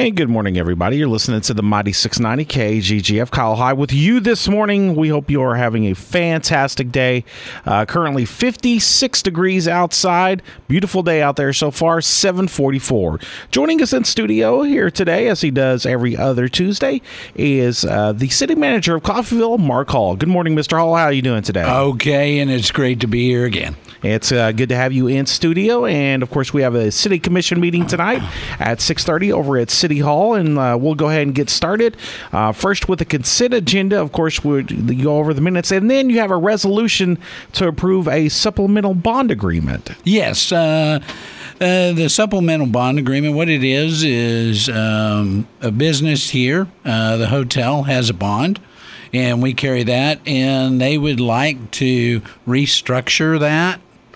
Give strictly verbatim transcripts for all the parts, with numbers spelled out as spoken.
Hey, good morning, everybody. You're listening to the Mighty six ninety K G G F. Kyle High with you this morning. We hope you are having a fantastic day. Uh, currently fifty-six degrees outside. Beautiful day out there so far, seven forty-four. Joining us in studio here today, as he does every other Tuesday, is uh, the city manager of Coffeyville, Mark Hall. Good morning, Mister Hall. How are you doing today? Okay, and it's great to be here again. It's uh, good to have you in studio, and of course we have a city commission meeting tonight at six thirty over at City Hall, and uh, we'll go ahead and get started. Uh, first with the consent agenda, of course we'll go over the minutes, and then you have a resolution to approve a supplemental bond agreement. Yes, uh, uh, the supplemental bond agreement, what it is, is um, a business here, uh, the hotel has a bond, and we carry that, and they would like to restructure that.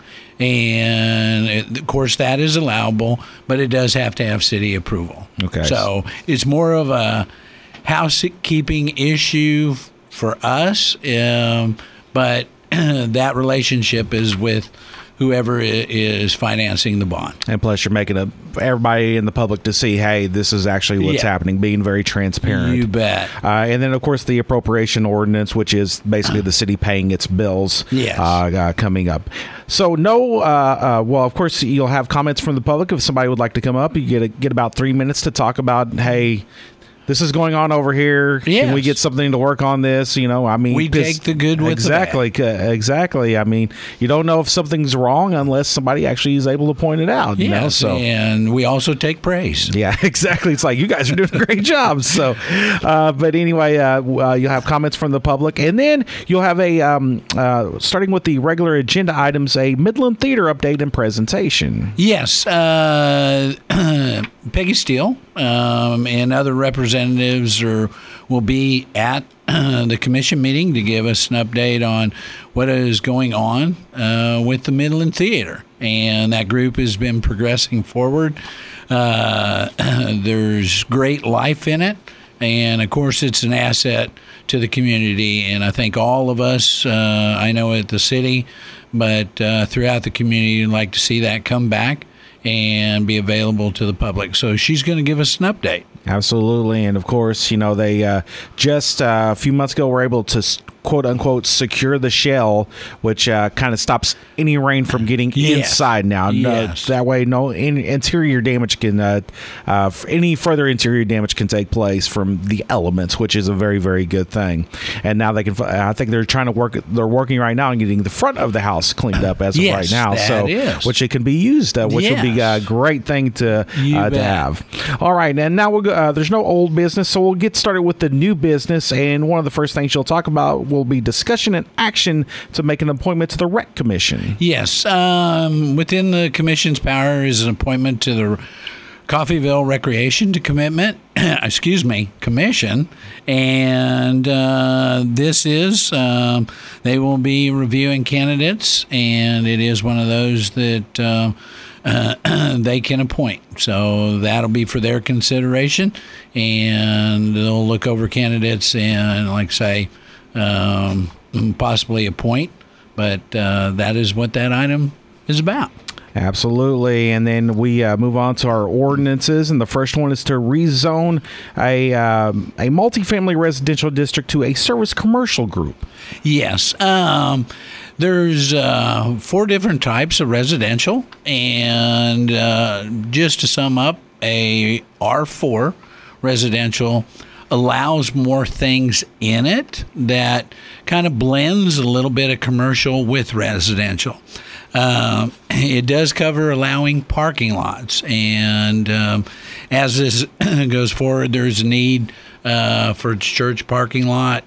And it, of course, that is allowable, but it does have to have city approval. Okay. So it's more of a housekeeping issue for us, um, but that relationship is with whoever is financing the bond. And plus, you're making a, everybody in the public to see, hey, this is actually what's Yeah. happening, being very transparent. You bet. Uh, and then, of course, the appropriation ordinance, which is basically the city paying its bills Yes. uh, uh, coming up. So, no, uh, uh, well, of course, you'll have comments from the public. If somebody would like to come up, you get a, get about three minutes to talk about, hey, this is going on over here. Yes. Can we get something to work on this? You know, I mean, We take the good with the exactly, bad. exactly. I mean, you don't know if something's wrong unless somebody actually is able to point it out. You know, Yes, so and we also take praise. yeah, exactly. It's like you guys are doing a great job. So, uh, but anyway, uh, uh, you'll have comments from the public, and then you'll have a um, uh, starting with the regular agenda items, a Midland Theater update and presentation. Yes, uh, Peggy Steele um, and other representatives are will be at uh, the commission meeting to give us an update on what is going on uh, with the Midland Theater, and that group has been progressing forward. Uh, there's great life in it, and of course, it's an asset to the community. And I think all of us, uh, I know at the city, but uh, throughout the community, would like to see that come back and be available to the public. So she's going to give us an update. Absolutely. And of course, you know, they uh, just uh, a few months ago were able to quote unquote secure the shell, which uh, kind of stops any rain from getting Yes. inside now. Yes. No, that way, no in, interior damage can, uh, uh, any further interior damage can take place from the elements, which is a very, very good thing. And now they can, I think they're trying to work, they're working right now on getting the front of the house cleaned up as of Yes, right now. that So, is. which it can be used, uh, which would be a Yes. great thing to, You uh, to bet. have. All right. And now we'll go, uh, there's no old business, so we'll get started with the new business. And one of the first things you'll talk about will be discussion and action to make an appointment to the Rec Commission. Yes, um, within the commission's power is an appointment to the Coffeyville Recreation to Commitment, excuse me, Commission, and uh, this is um, they will be reviewing candidates, and it is one of those that uh, uh, they can appoint. So that'll be for their consideration, and they'll look over candidates and, like say, um, possibly appoint. But uh, that is what that item is about. Absolutely. And then we uh, move on to our ordinances. And the first one is to rezone a, um, a multifamily residential district to a service commercial group. Yes. Um, there's uh, four different types of residential. And uh, just to sum up, a R four residential allows more things in it that kind of blends a little bit of commercial with residential. Uh, it does cover allowing parking lots, and um, as this goes forward, there's a need uh, for a church parking lot,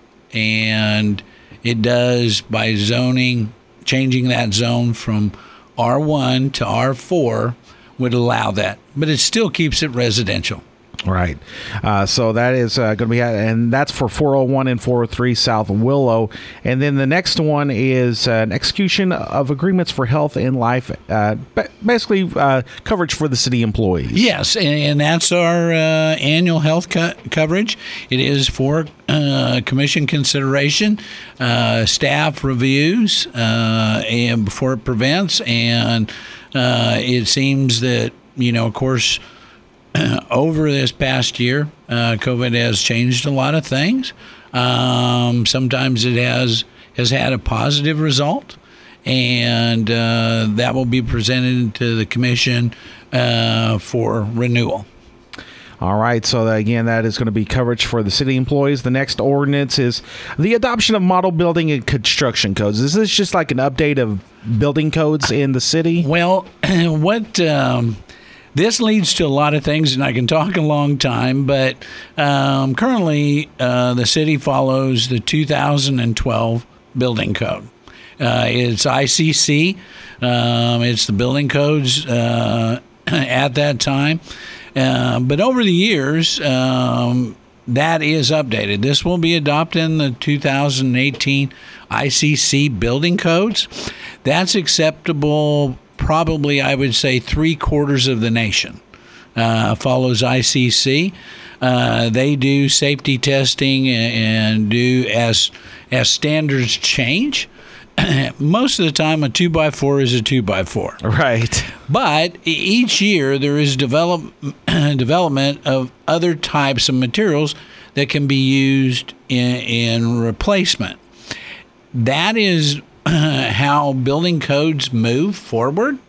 and it does, by zoning, changing that zone from R one to R four would allow that, but it still keeps it residential. Right. Uh, so that is uh, going to be, and that's for four oh one and four oh three South Willow. And then the next one is uh, an execution of agreements for health and life, uh, basically uh, coverage for the city employees. Yes, and, and that's our uh, annual health co- coverage. It is for uh, commission consideration, uh, staff reviews, uh, and before it prevents. And uh, it seems that, you know, of course, over this past year, uh, COVID has changed a lot of things. Um, sometimes it has has had a positive result, and uh, that will be presented to the commission uh, for renewal. All right, so again, that is going to be coverage for the city employees. The next ordinance is the adoption of model building and construction codes. Is this just like an update of building codes in the city? Well, what um, this leads to a lot of things, and I can talk a long time, but um, currently uh, the city follows the two thousand twelve building code. Uh, it's I C C. Um, it's the building codes uh, at that time. Uh, but over the years, um, that is updated. This will be adopted in the two thousand eighteen I C C building codes. That's acceptable, probably, I would say, three quarters of the nation uh, follows I C C. Uh, they do safety testing and, and do as as standards change. Most of the time, a two by four is a two by four. Right. But each year, there is develop, development of other types of materials that can be used in, in replacement. That is how building codes move forward.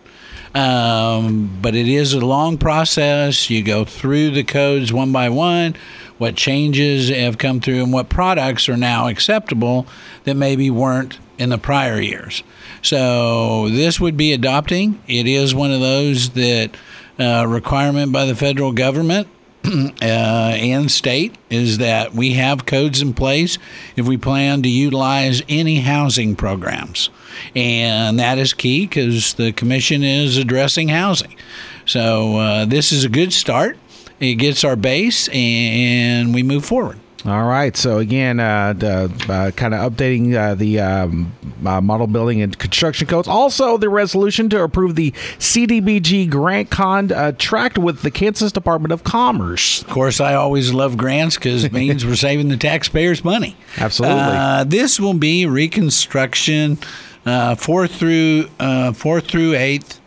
Um, but it is a long process. You go through the codes one by one, what changes have come through, and what products are now acceptable that maybe weren't in the prior years. So this would be adopting. It is one of those that uh, requirement by the federal government uh, and state is that we have codes in place if we plan to utilize any housing programs. And that is key because the commission is addressing housing. So uh, this is a good start. It gets our base and we move forward. All right. So again, uh, uh, kind of updating uh, the um, uh, model building and construction codes. Also, the resolution to approve the C D B G grant contract with the Kansas Department of Commerce. Of course, I always love grants because it means we're saving the taxpayers money. Absolutely. Uh, this will be reconstruction uh, fourth through uh, fourth through eighth,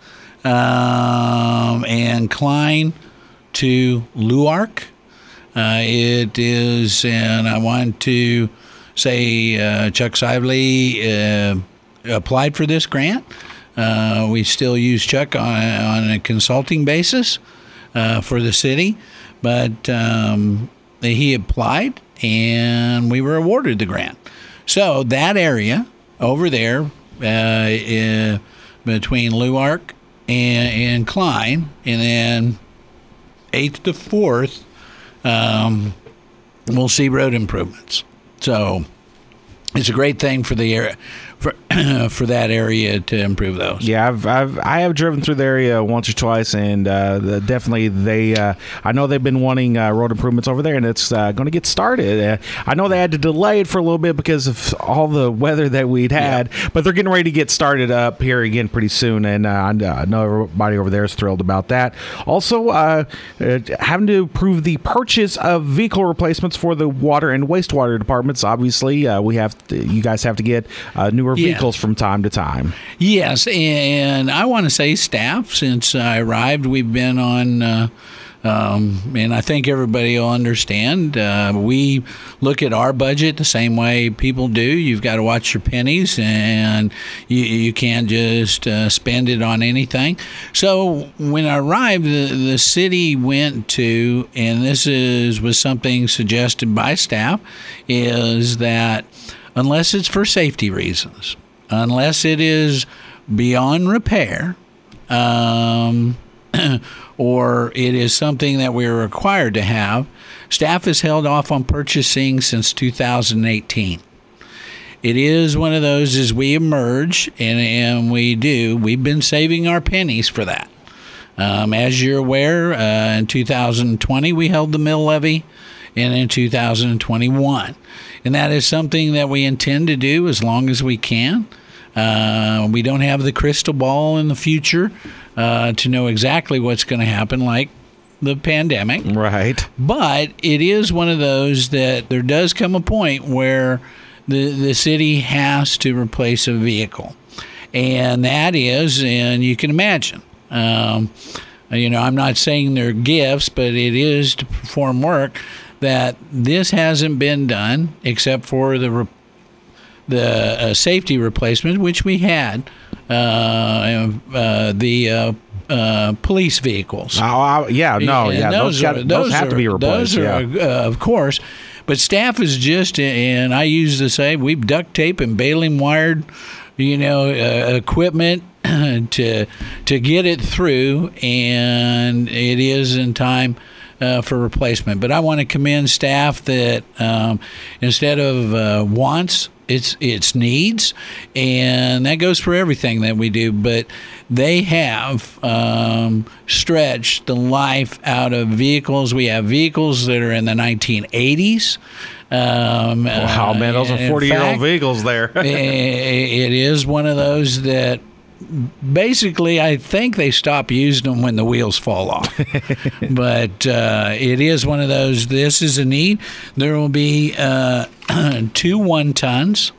um, and Klein to Luark. Uh, it is, and I want to say uh, Chuck Sively uh, applied for this grant. Uh, we still use Chuck on, on a consulting basis uh, for the city, but um, he applied and we were awarded the grant. So that area over there uh, uh, between Luark and, and Klein, and then eighth to fourth, Um, we'll see road improvements. So it's a great thing for the area, for for that area to improve those. Yeah, I've I've I have driven through the area once or twice, and uh, the, definitely they. Uh, I know they've been wanting uh, road improvements over there, and it's uh, going to get started. Uh, I know they had to delay it for a little bit because of all the weather that we'd had, yeah. But they're getting ready to get started up here again pretty soon, and uh, I know everybody over there is thrilled about that. Also, uh, uh, having to approve the purchase of vehicle replacements for the water and wastewater departments. Obviously, uh, we have to, you guys have to get uh, newer vehicles yeah. from time to time. Yes, and I want to say staff, since I arrived, we've been on, uh, um, and I think everybody will understand, uh, we look at our budget the same way people do. You've got to watch your pennies, and you, you can't just uh, spend it on anything. So when I arrived, the, the city went to, and this is was something suggested by staff, is that unless it's for safety reasons, unless it is beyond repair, um, or it is something that we're required to have, staff has held off on purchasing since two thousand eighteen. It is one of those as we emerge, and, and we do, we've been saving our pennies for that. Um, as you're aware, uh, in two thousand twenty, we held the mill levy, and in two thousand twenty-one. And that is something that we intend to do as long as we can. Uh, we don't have the crystal ball in the future uh, to know exactly what's going to happen, like the pandemic. Right. But it is one of those that there does come a point where the, the city has to replace a vehicle. And that is, and you can imagine, um, you know, I'm not saying they're gifts, but it is to perform work, that this hasn't been done except for the re- the uh, safety replacement, which we had, uh, uh, the uh, uh, police vehicles. Oh, I, yeah, no, And yeah, those, those, got, are, those, those have are, to be replaced. Those are, yeah. uh, of course. But staff is just, and I use to say, we've duct tape and baling wired, you know, uh, equipment to to get it through, and it is in time uh, for replacement. But I want to commend staff that um, instead of uh, wants, it's it's needs, and that goes for everything that we do. But they have um, stretched the life out of vehicles. We have vehicles that are in the nineteen eighties. Um, Wow, man, those are forty-year-old vehicles there. It is one of those that basically I think they stop using them when the wheels fall off. But uh, it is one of those, this is a need. There will be uh, two one-tons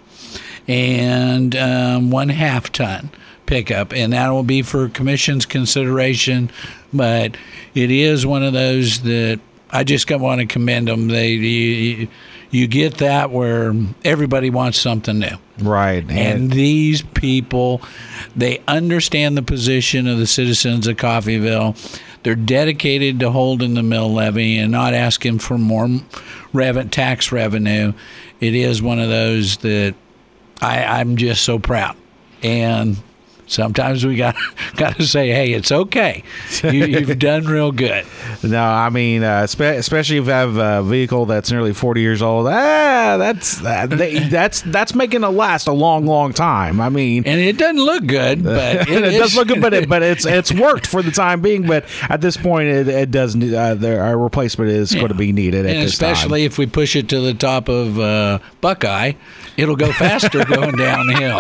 and um, one half-ton pickup, and that will be for commission's consideration. But it is one of those that I just want to commend them. They you, you get that where everybody wants something new. Right. And, and these people, they understand the position of the citizens of Coffeyville. They're dedicated to holding the mill levy and not asking for more rev- tax revenue. It is one of those that I, I'm just so proud. And sometimes we got got to say, hey, it's okay. You, you've done real good. No, I mean, uh, spe- especially if you have a vehicle that's nearly forty years old. Ah, that's that, they, that's that's making it last a long, long time. I mean, and it doesn't look good, but it, it does look good, but it, but it's it's worked for the time being. But at this point, it, it does. Uh, the, our replacement is yeah. going to be needed, at and this especially time. if we push it to the top of uh, Buckeye. It'll go faster going downhill.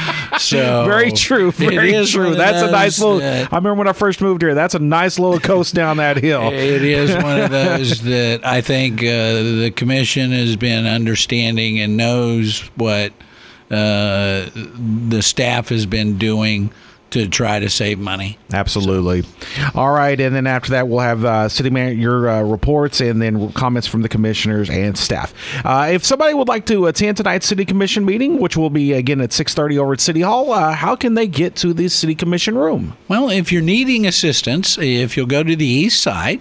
So very true, very true. That's a nice little. That, I remember when I first moved here. That's a nice little coast down that hill. It is one of those that I think uh, the commission has been understanding and knows what uh, the staff has been doing to try to save money. Absolutely. So. All right, and then after that, we'll have uh, city man your uh, reports and then comments from the commissioners and staff. Uh, if somebody would like to attend tonight's city commission meeting, which will be again at six thirty over at City Hall, uh, how can they get to the city commission room? Well, if you're needing assistance, if you'll go to the east side.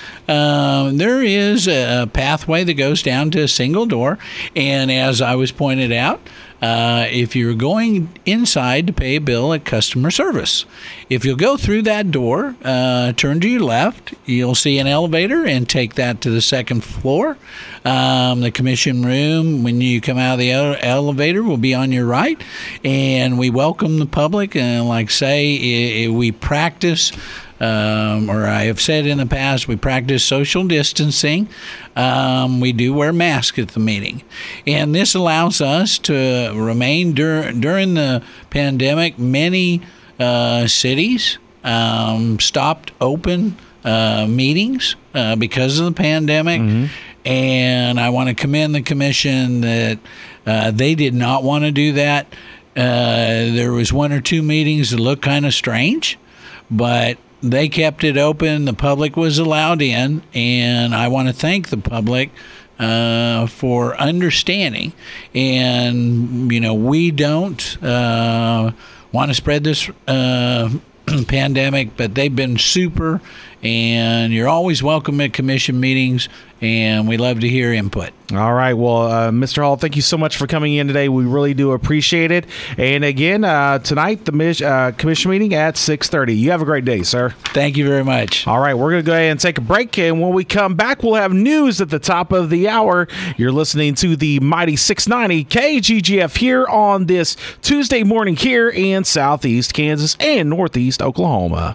Um, there is a pathway that goes down to a single door, and as I was pointed out, uh, if you're going inside to pay a bill at customer service, if you'll go through that door, uh, turn to your left, you'll see an elevator and take that to the second floor. Um, the commission room, when you come out of the ele- elevator, will be on your right, and we welcome the public. And like say, it, it, we practice. Um, or I have said in the past, we practice social distancing. Um, we do wear masks at the meeting. And this allows us to remain dur- during the pandemic. Many uh, cities um, stopped open uh, meetings uh, because of the pandemic. Mm-hmm. And I want to commend the commission that uh, they did not want to do that. Uh, there was one or two meetings that looked kind of strange, but they kept it open. The public was allowed in, and I want to thank the public uh, for understanding. And, you know, we don't uh, want to spread this uh, pandemic, but they've been super, and you're always welcome at commission meetings, and we love to hear input. All right. Well, uh, Mister Hall, thank you so much for coming in today. We really do appreciate it. And again, uh, tonight, the mis- uh, commission meeting at six thirty. You have a great day, sir. Thank you very much. All right. We're going to go ahead and take a break. And when we come back, we'll have news at the top of the hour. You're listening to the Mighty six ninety K G G F here on this Tuesday morning here in Southeast Kansas and Northeast Oklahoma.